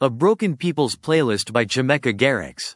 A Broken People's Playlist by Chemeka Garrix.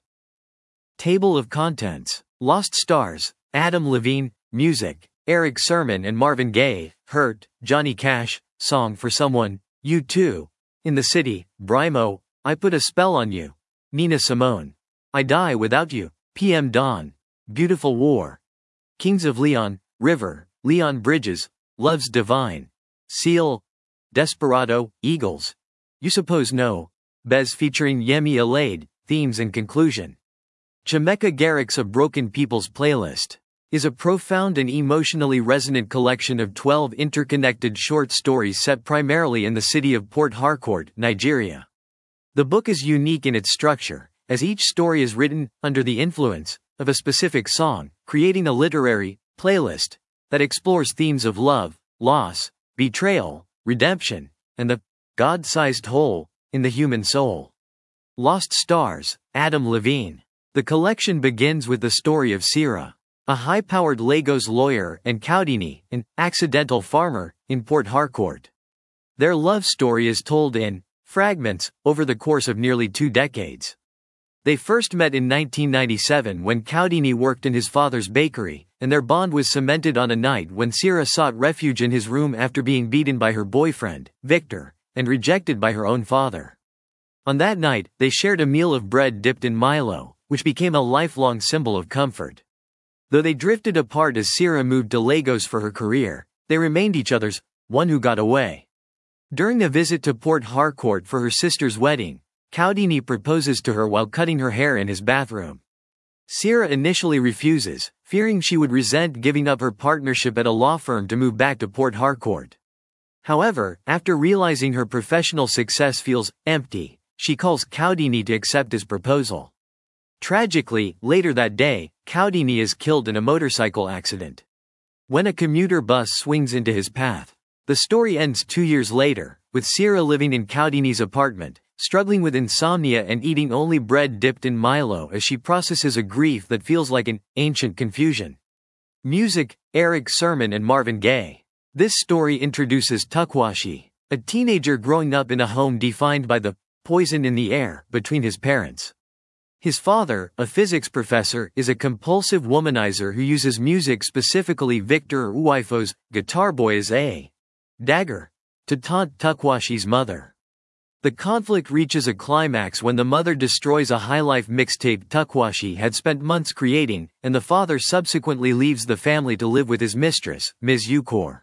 Table of Contents. Lost Stars, Adam Levine, Music, Eric Sermon and Marvin Gaye, Hurt, Johnny Cash, Song for Someone, U2. In the City, Brymo, I Put a Spell on You. Nina Simone. I Die Without You, PM Dawn. Beautiful War. Kings of Leon, River, Leon Bridges, Love's Divine. Seal. Desperado, Eagles. You Suppose No. Bez featuring Yemi Alade, Themes and Conclusion. Chemeka Garrix A Broken People's Playlist is a profound and emotionally resonant collection of 12 interconnected short stories set primarily in the city of Port Harcourt, Nigeria. The book is unique in its structure, as each story is written under the influence of a specific song, creating a literary playlist that explores themes of love, loss, betrayal, redemption, and the God-sized hole in the human soul. Lost Stars, Adam Levine. The collection begins with the story of Sira, a high-powered Lagos lawyer, and Kaudini, an accidental farmer, in Port Harcourt. Their love story is told in fragments over the course of nearly 2 decades. They first met in 1997 when Kaudini worked in his father's bakery, and their bond was cemented on a night when Sira sought refuge in his room after being beaten by her boyfriend, Victor, and rejected by her own father. On that night, they shared a meal of bread dipped in Milo, which became a lifelong symbol of comfort. Though they drifted apart as Sira moved to Lagos for her career, they remained each other's one who got away. During a visit to Port Harcourt for her sister's wedding, Kaudini proposes to her while cutting her hair in his bathroom. Sira initially refuses, fearing she would resent giving up her partnership at a law firm to move back to Port Harcourt. However, after realizing her professional success feels empty, she calls Kaudini to accept his proposal. Tragically, later that day, Kaudini is killed in a motorcycle accident when a commuter bus swings into his path. The story ends 2 years later, with Sira living in Kaudini's apartment, struggling with insomnia and eating only bread dipped in Milo as she processes a grief that feels like an ancient confusion. Music, Eric Sermon and Marvin Gaye. This story introduces Tukwashi, a teenager growing up in a home defined by the poison in the air between his parents. His father, a physics professor, is a compulsive womanizer who uses music, specifically Victor Uwaifo's Guitar Boy, as a dagger to taunt Tukwashi's mother. The conflict reaches a climax when the mother destroys a highlife mixtape Tukwashi had spent months creating, and the father subsequently leaves the family to live with his mistress, Ms. Ukor.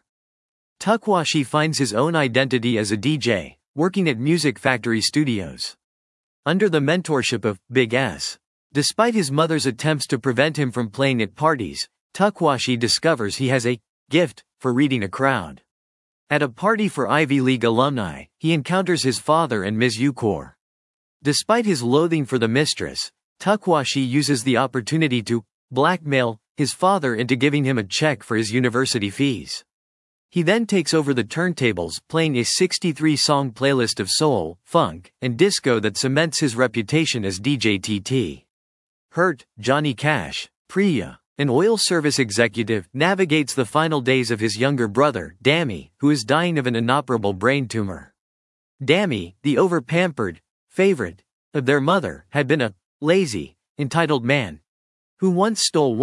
Tukwashi finds his own identity as a DJ, working at Music Factory Studios. Under the mentorship of Big S. Despite his mother's attempts to prevent him from playing at parties, Tukwashi discovers he has a gift for reading a crowd. At a party for Ivy League alumni, he encounters his father and Ms. Ukor. Despite his loathing for the mistress, Tukwashi uses the opportunity to blackmail his father into giving him a check for his university fees. He then takes over the turntables, playing a 63-song playlist of soul, funk, and disco that cements his reputation as DJ TT. Hurt, Johnny Cash. Priya, an oil service executive, navigates the final days of his younger brother, Dami, who is dying of an inoperable brain tumor. Dami, the over-pampered favorite of their mother, had been a lazy, entitled man who once stole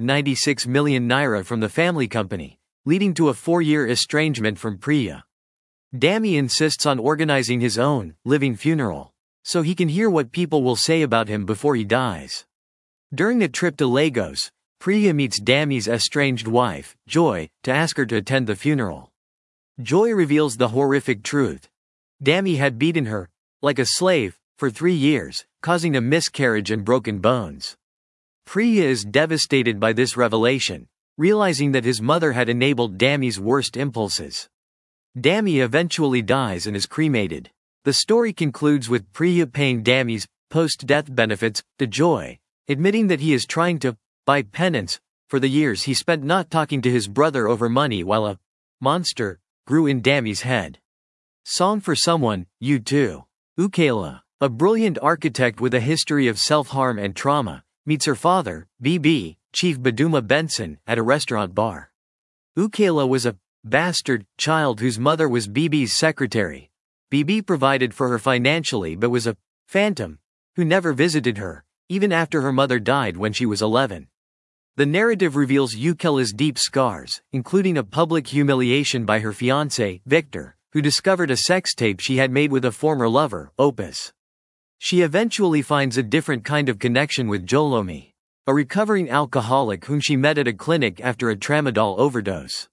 196 million naira from the family company, leading to a 4-year estrangement from Priya. Dami insists on organizing his own living funeral, so he can hear what people will say about him before he dies. During a trip to Lagos, Priya meets Dami's estranged wife, Joy, to ask her to attend the funeral. Joy reveals the horrific truth. Dami had beaten her, like a slave, for 3 years, causing a miscarriage and broken bones. Priya is devastated by this revelation, realizing that his mother had enabled Dami's worst impulses. Dami eventually dies and is cremated. The story concludes with Priya paying Dami's post-death benefits to Joy, admitting that he is trying to buy penance for the years he spent not talking to his brother over money while a monster grew in Dami's head. Song for Someone, U2. Ukela, a brilliant architect with a history of self-harm and trauma, meets her father, BB, Chief Baduma Benson, at a restaurant bar. Ukela was a bastard child whose mother was BB's secretary, BB provided for her financially but was a phantom who never visited her, even after her mother died when she was 11. The narrative reveals Ukela's deep scars, including a public humiliation by her fiancé, Victor, who discovered a sex tape she had made with a former lover, Opus. She eventually finds a different kind of connection with Jolomi, a recovering alcoholic whom she met at a clinic after a tramadol overdose.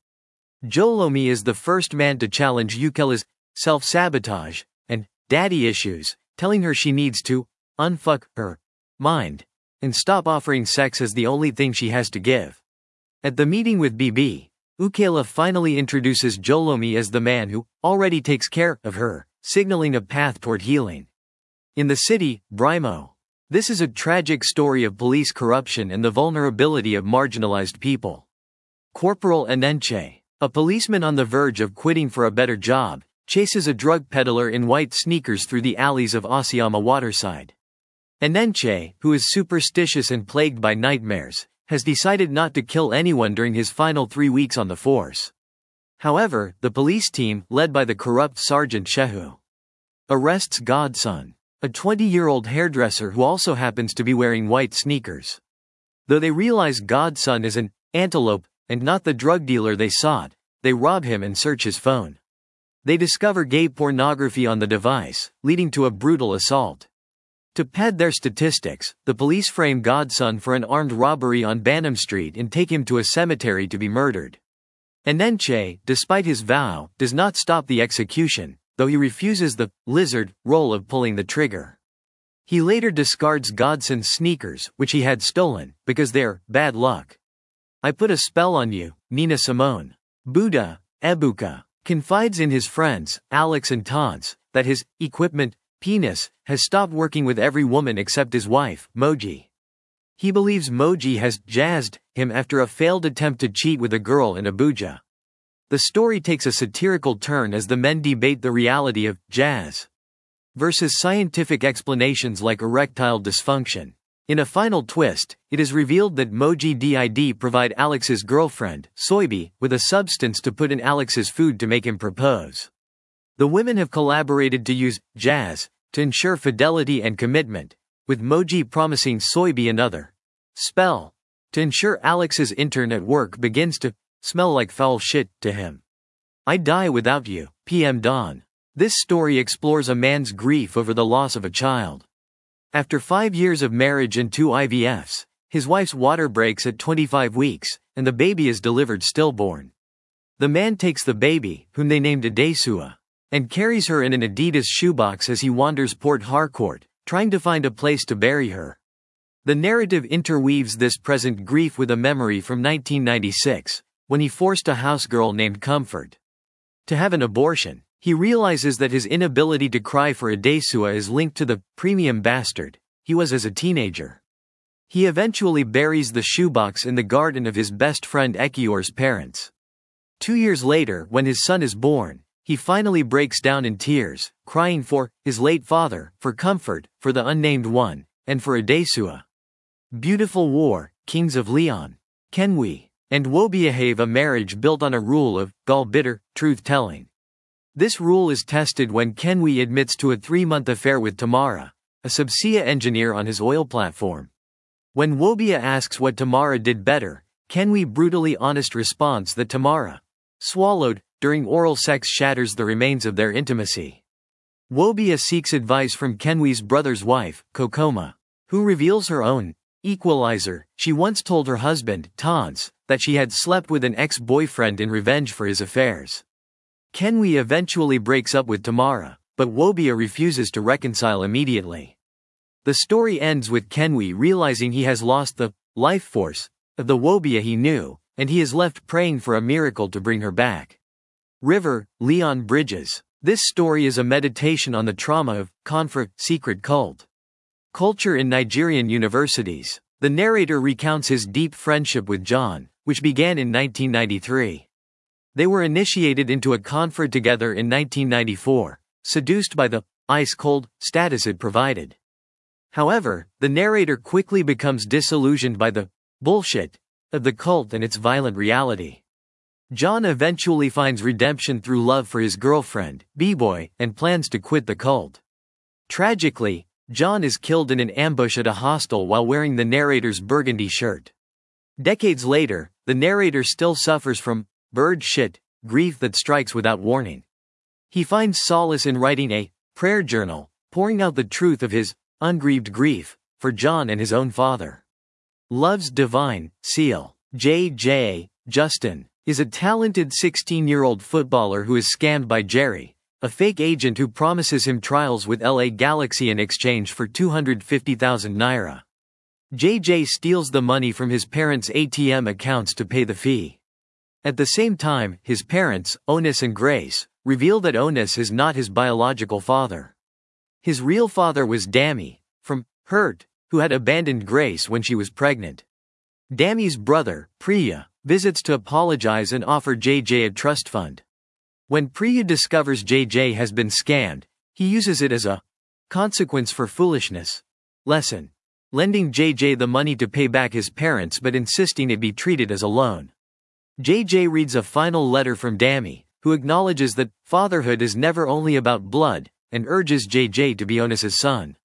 Jolomi is the first man to challenge Ukela's self-sabotage and daddy issues, telling her she needs to unfuck her mind and stop offering sex as the only thing she has to give. At the meeting with BB, Ukela finally introduces Jolomi as the man who already takes care of her, signaling a path toward healing. In the city, Brimo. This is a tragic story of police corruption and the vulnerability of marginalized people. Corporal Enenche, a policeman on the verge of quitting for a better job, chases a drug peddler in white sneakers through the alleys of Osayama Waterside. Enenche, who is superstitious and plagued by nightmares, has decided not to kill anyone during his final 3 weeks on the force. However, the police team, led by the corrupt Sergeant Shehu, arrests Godson, a 20-year-old hairdresser who also happens to be wearing white sneakers. Though they realize Godson is an antelope and not the drug dealer they sought, they rob him and search his phone. They discover gay pornography on the device, leading to a brutal assault. To pad their statistics, the police frame Godson for an armed robbery on Banham Street and take him to a cemetery to be murdered. Enenche, despite his vow, does not stop the execution, though he refuses the lizard role of pulling the trigger. He later discards Godson's sneakers, which he had stolen, because they're bad luck. I put a spell on you, Nina Simone. Buddha, Ebuka, confides in his friends, Alex and Tons, that his equipment, penis, has stopped working with every woman except his wife, Moji. He believes Moji has jazzed him after a failed attempt to cheat with a girl in Abuja. The story takes a satirical turn as the men debate the reality of jazz versus scientific explanations like erectile dysfunction. In a final twist, it is revealed that Moji did provide Alex's girlfriend, Soibi, with a substance to put in Alex's food to make him propose. The women have collaborated to use jazz to ensure fidelity and commitment, with Moji promising Soibi another spell to ensure Alex's intern at work begins to smell like foul shit to him. I die without you, PM Dawn. This story explores a man's grief over the loss of a child. After 5 years of marriage and 2 IVFs, his wife's water breaks at 25 weeks, and the baby is delivered stillborn. The man takes the baby, whom they named Adesua, and carries her in an Adidas shoebox as he wanders Port Harcourt, trying to find a place to bury her. The narrative interweaves this present grief with a memory from 1996, when he forced a housegirl named Comfort to have an abortion. He realizes that his inability to cry for Adesua is linked to the premium bastard he was as a teenager. He eventually buries the shoebox in the garden of his best friend Ekior's parents. 2 years later, when his son is born, he finally breaks down in tears, crying for his late father, for Comfort, for the unnamed one, and for Adesua. Beautiful War, Kings of Leon, Kenwi, and Wobia have a marriage built on a rule of gall-bitter truth-telling. This rule is tested when Kenwi admits to a 3-month affair with Tamara, a Subsia engineer on his oil platform. When Wobia asks what Tamara did better, Kenwi brutally honest response that Tamara swallowed during oral sex shatters the remains of their intimacy. Wobia seeks advice from Kenwi's brother's wife, Kokoma, who reveals her own equalizer. She once told her husband, Tons, that she had slept with an ex-boyfriend in revenge for his affairs. Kenwi eventually breaks up with Tamara, but Wobia refuses to reconcile immediately. The story ends with Kenwi realizing he has lost the life force of the Wobia he knew, and he is left praying for a miracle to bring her back. River, Leon Bridges. This story is a meditation on the trauma of Confra secret cult culture in Nigerian universities. The narrator recounts his deep friendship with John, which began in 1993. They were initiated into a Confra together in 1994, seduced by the ice-cold status it provided. However, the narrator quickly becomes disillusioned by the bullshit of the cult and its violent reality. John eventually finds redemption through love for his girlfriend, B-Boy, and plans to quit the cult. Tragically, John is killed in an ambush at a hostel while wearing the narrator's burgundy shirt. Decades later, the narrator still suffers from bird shit grief that strikes without warning. He finds solace in writing a prayer journal, pouring out the truth of his ungrieved grief for John and his own father. Love's Divine Seal. J.J. Justin is a talented 16-year-old footballer who is scammed by Jerry, a fake agent who promises him trials with LA Galaxy in exchange for 250,000 naira. JJ steals the money from his parents' ATM accounts to pay the fee. At the same time, his parents, Onis and Grace, reveal that Onis is not his biological father. His real father was Dammy, from Hurt, who had abandoned Grace when she was pregnant. Dammy's brother, Priya, visits to apologize and offer JJ a trust fund. When Priya discovers JJ has been scammed, he uses it as a consequence for foolishness lesson, lending JJ the money to pay back his parents but insisting it be treated as a loan. JJ reads a final letter from Dammy, who acknowledges that fatherhood is never only about blood, and urges JJ to be Onis's son.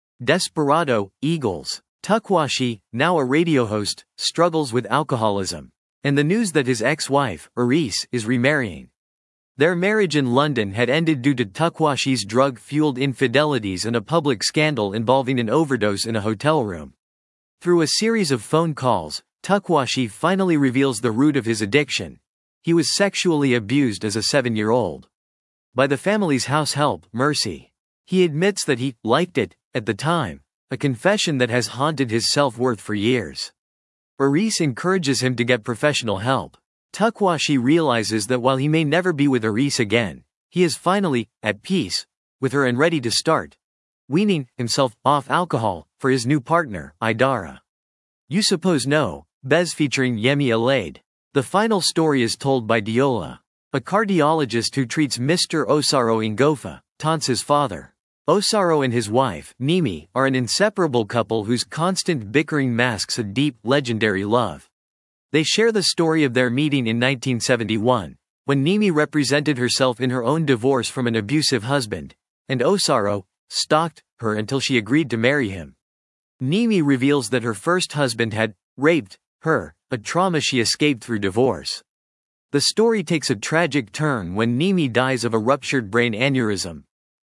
Desperado, Eagles. Tukwashi, now a radio host, struggles with alcoholism, and the news that his ex-wife, Aris, is remarrying. Their marriage in London had ended due to Tukwashi's drug-fueled infidelities and a public scandal involving an overdose in a hotel room. Through a series of phone calls, Tukwashi finally reveals the root of his addiction. He was sexually abused as a 7-year-old. By the family's house help, Mercy. He admits that he liked it at the time, a confession that has haunted his self-worth for years. Aris encourages him to get professional help. Tukwashi realizes that while he may never be with Aris again, he is finally at peace with her and ready to start weaning himself off alcohol for his new partner, Idara. You Suppose No, Bez featuring Yemi Alade. The final story is told by Diola, a cardiologist who treats Mr. Osaro Ngofa, Tansa's father. Osaro and his wife, Nimi, are an inseparable couple whose constant bickering masks a deep, legendary love. They share the story of their meeting in 1971, when Nimi represented herself in her own divorce from an abusive husband, and Osaro stalked her until she agreed to marry him. Nimi reveals that her first husband had raped her, a trauma she escaped through divorce. The story takes a tragic turn when Nimi dies of a ruptured brain aneurysm.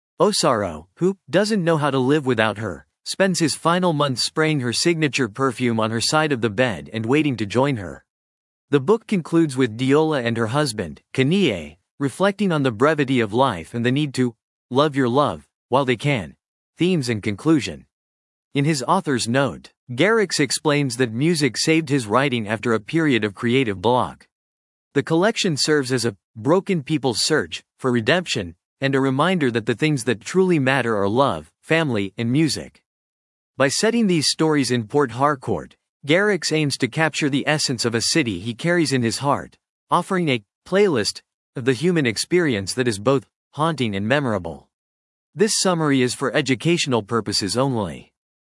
Osaro, who doesn't know how to live without her, spends his final months spraying her signature perfume on her side of the bed and waiting to join her. The book concludes with Diola and her husband, Kanie, reflecting on the brevity of life and the need to love your love while they can. Themes and conclusion. In his author's note, Garrix explains that music saved his writing after a period of creative block. The collection serves as a broken people's search for redemption and a reminder that the things that truly matter are love, family, and music. By setting these stories in Port Harcourt, Garrix aims to capture the essence of a city he carries in his heart, offering a playlist of the human experience that is both haunting and memorable. This summary is for educational purposes only.